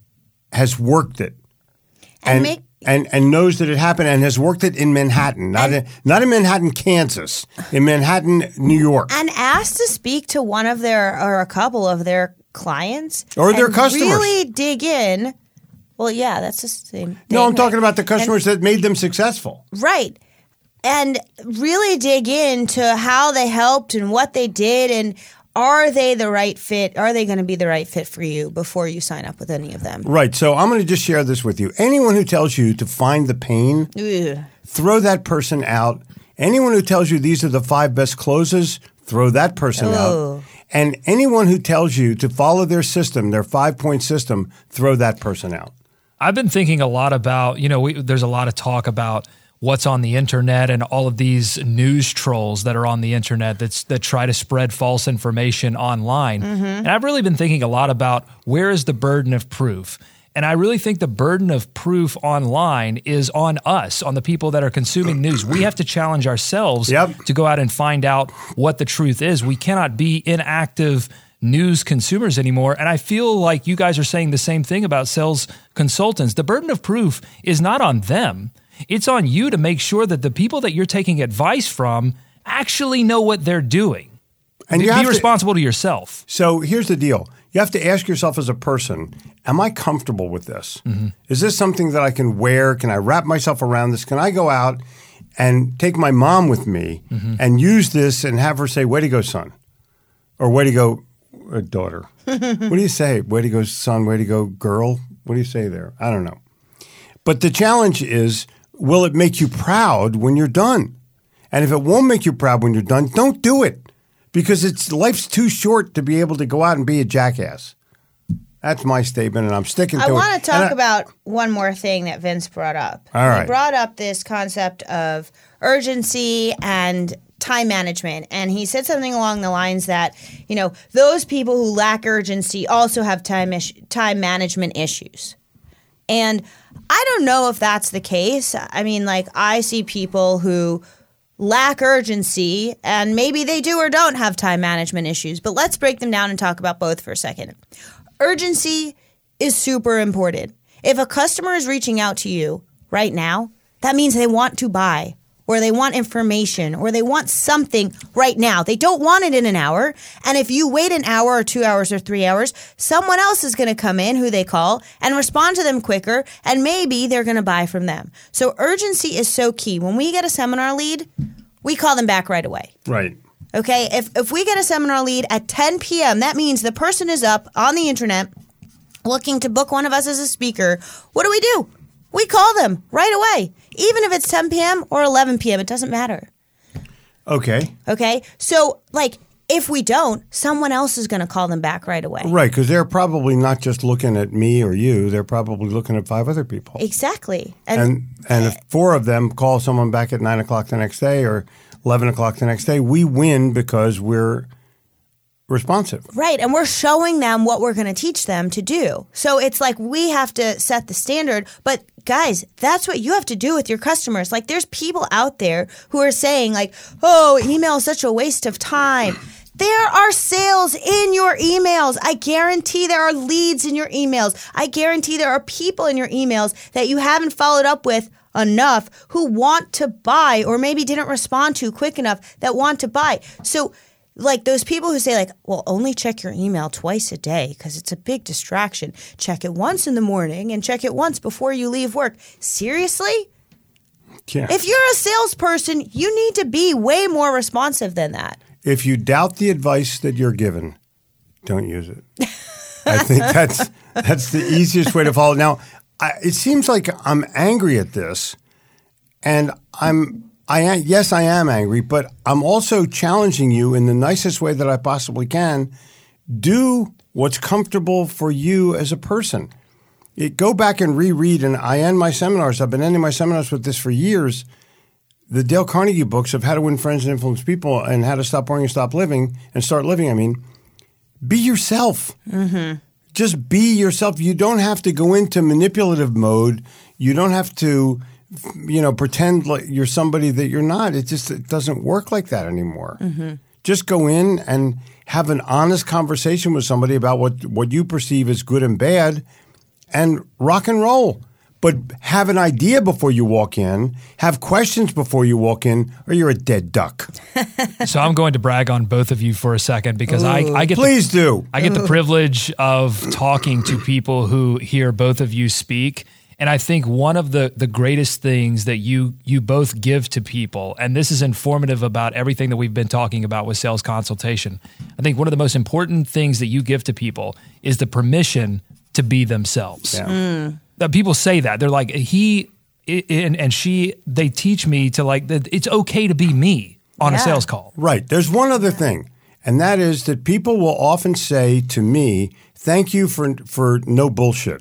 has worked it. and, And, make and and knows that it happened and has worked it in Manhattan, not in, not in Manhattan, Kansas, in Manhattan, New York. and ask to speak to one of their or a couple of their clients Or their and customers. Really dig in. Well, yeah, that's the same thing. No, I'm talking right? about the customers that made them successful. Right. And really dig into how they helped and what they did and are they the right fit? Are they going to be the right fit for you before you sign up with any of them? Right. So I'm going to just share this with you. Anyone who tells you to find the pain, Ugh. throw that person out. Anyone who tells you these are the five best closes, throw that person Oh. out. And anyone who tells you to follow their system, their five-point system, throw that person out. I've been thinking a lot about, you know, we, there's a lot of talk about what's on the internet and all of these news trolls that are on the internet that's, that try to spread false information online. Mm-hmm. And I've really been thinking a lot about where is the burden of proof? And I really think the burden of proof online is on us, on the people that are consuming news. We have to challenge ourselves Yep. to go out and find out what the truth is. We cannot be inactive news consumers anymore. And I feel like you guys are saying the same thing about sales consultants. The burden of proof is not on them. It's on you to make sure that the people that you're taking advice from actually know what they're doing. And be you have be to- responsible to yourself. So here's the deal. You have to ask yourself as a person, am I comfortable with this? Mm-hmm. Is this something that I can wear? Can I wrap myself around this? Can I go out and take my mom with me mm-hmm. and use this and have her say, way to go, son? Or way to go, uh, daughter. What do you say? Way to go, son. Way to go, girl. What do you say there? I don't know. But the challenge is, will it make you proud when you're done? And if it won't make you proud when you're done, don't do it. Because it's life's too short to be able to go out and be a jackass. That's my statement, and I'm sticking to I it. want to talk And I- about one more thing that Vince brought up. All right. He brought up this concept of urgency and time management. And he said something along the lines that, you know, those people who lack urgency also have time ish- time management issues. And I don't know if that's the case. I mean, like, I see people who lack urgency, and maybe they do or don't have time management issues. But let's break them down and talk about both for a second. Urgency is super important. If a customer is reaching out to you right now, that means they want to buy or they want information, or they want something right now. They don't want it in an hour. And if you wait an hour or two hours or three hours, someone else is going to come in who they call and respond to them quicker, and maybe they're going to buy from them. So urgency is so key. When we get a seminar lead, we call them back right away. Right. Okay? If, if we get a seminar lead at ten p.m., that means the person is up on the internet looking to book one of us as a speaker. What do we do? We call them right away. Even if it's ten p.m. or eleven p.m., it doesn't matter. Okay. Okay? So, like, if we don't, someone else is going to call them back right away. Right, because they're probably not just looking at me or you. They're probably looking at five other people. Exactly. And And and if four of them call someone back at nine o'clock the next day or eleven o'clock the next day, we win because we're responsive. right, and we're showing them what we're going to teach them to do. So it's like we have to set the standard, but guys, that's what you have to do with your customers. Like, there's people out there who are saying like, "Oh, email is such a waste of time." There are sales in your emails. I guarantee there are leads in your emails. I guarantee there are people in your emails that you haven't followed up with enough who want to buy, or maybe didn't respond to quick enough that want to buy. So, like, those people who say like, well, only check your email twice a day because it's a big distraction. Check it once in the morning and check it once before you leave work. Seriously? Yeah. If you're a salesperson, you need to be way more responsive than that. If you doubt the advice that you're given, don't use it. I think that's that's the easiest way to follow. Now, I, it seems like I'm angry at this, and I'm I am, yes, I am angry, but I'm also challenging you in the nicest way that I possibly can. Do what's comfortable for you as a person. It, go back and reread, and I end my seminars. I've been ending my seminars with this for years. The Dale Carnegie books of How to Win Friends and Influence People and How to Stop Worrying and Stop Living and Start Living. I mean, be yourself. Mm-hmm. Just be yourself. You don't have to go into manipulative mode. You don't have to, you know, pretend like you're somebody that you're not. It just it doesn't work like that anymore. Mm-hmm. Just go in and have an honest conversation with somebody about what, what you perceive as good and bad, and rock and roll. But have an idea before you walk in, have questions before you walk in, or you're a dead duck. So I'm going to brag on both of you for a second because I, I get Please the, do. I get the privilege of talking to people who hear both of you speak. And I think one of the, the greatest things that you you both give to people, and this is informative about everything that we've been talking about with sales consultation, I think one of the most important things that you give to people is the permission to be themselves. Yeah. Mm. That people say that. They're like, he and, and she, they teach me to like, that it's okay to be me on Yeah. a sales call. Right. There's one other thing, and that is that people will often say to me, thank you for for no bullshit.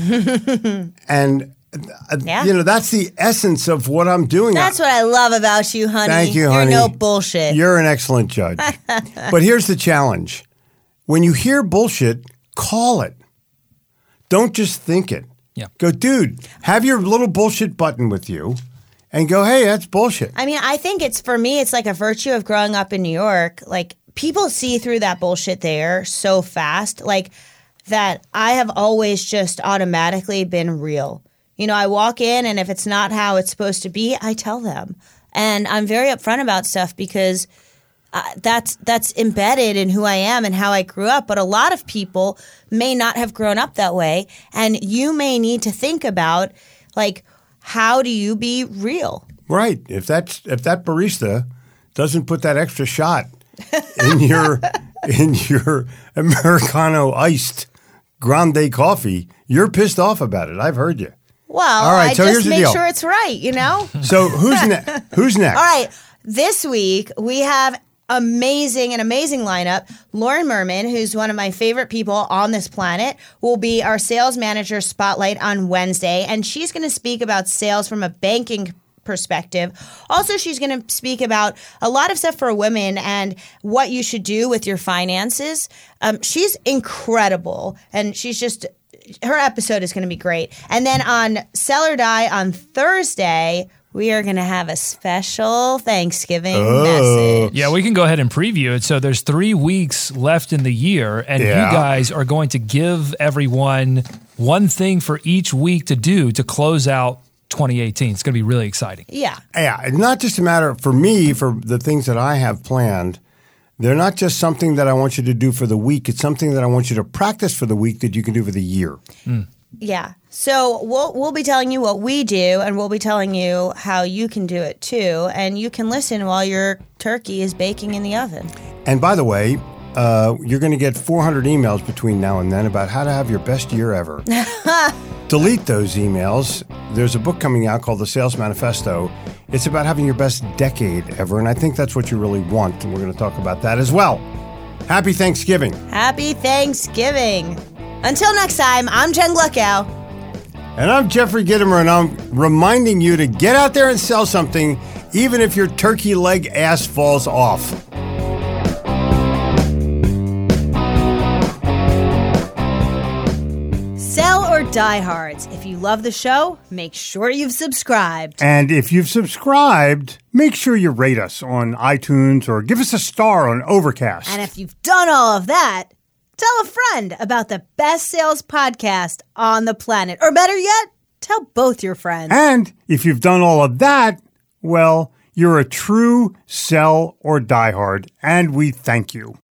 And, uh, Yeah. you know, that's the essence of what I'm doing. That's what I love about you, honey. Thank you, You're honey. no bullshit. You're an excellent judge. But here's the challenge. When you hear bullshit, call it. Don't just think it. Yeah. Go, dude, have your little bullshit button with you and go, hey, that's bullshit. I mean, I think it's, for me, it's like a virtue of growing up in New York. Like, people see through that bullshit there so fast, like, that I have always just automatically been real. You know, I walk in, and if it's not how it's supposed to be, I tell them. And I'm very upfront about stuff because uh, that's that's embedded in who I am and how I grew up. But a lot of people may not have grown up that way, and you may need to think about, like, how do you be real? Right. If that's if that barista doesn't put that extra shot in your in your Americano iced grande coffee, you're pissed off about it. I've heard you. Well, All right, I so just here's the make deal. sure it's right, you know? So who's ne- who's next? All right. This week, we have amazing, an amazing lineup. Lauren Merman, who's one of my favorite people on this planet, will be our sales manager spotlight on Wednesday. And she's going to speak about sales from a banking perspective. Also, she's going to speak about a lot of stuff for women and what you should do with your finances. Um, she's incredible. And she's just... her episode is going to be great. And then on Sell or Die on Thursday, we are going to have a special Thanksgiving Oh. message. Yeah, we can go ahead and preview it. So there's three weeks left in the year, and Yeah. you guys are going to give everyone one thing for each week to do to close out twenty eighteen. It's going to be really exciting. Yeah. Yeah, it's not just a matter, for me, for the things that I have planned, they're not just something that I want you to do for the week. It's something that I want you to practice for the week that you can do for the year. Mm. Yeah. So we'll we'll be telling you what we do, and we'll be telling you how you can do it too. And you can listen while your turkey is baking in the oven. And by the way, uh, you're going to get four hundred emails between now and then about how to have your best year ever. Delete those emails. There's a book coming out called The Sales Manifesto. It's about having your best decade ever, and I think that's what you really want, and we're going to talk about that as well. Happy Thanksgiving. Happy Thanksgiving. Until next time, I'm Jen Gluckow. And I'm Jeffrey Gitomer, and I'm reminding you to get out there and sell something, even if your turkey leg ass falls off. Sell or Die Hards. If you love the show, make sure you've subscribed. And if you've subscribed, make sure you rate us on iTunes or give us a star on Overcast. And if you've done all of that, tell a friend about the best sales podcast on the planet. Or better yet, tell both your friends. And if you've done all of that, well, you're a true sell or diehard, and we thank you.